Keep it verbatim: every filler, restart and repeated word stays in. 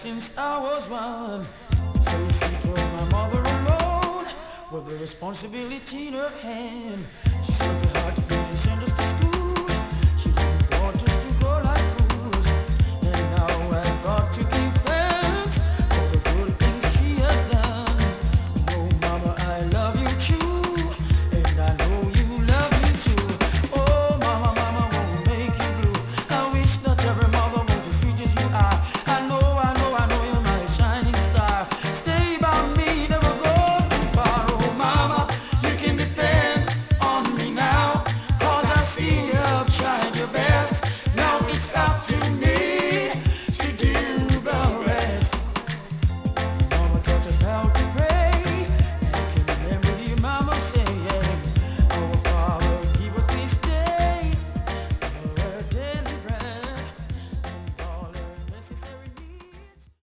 since I was one. So you see, it was my mother alone with the responsibility in her hand. She struggled hard to finish and send us to school.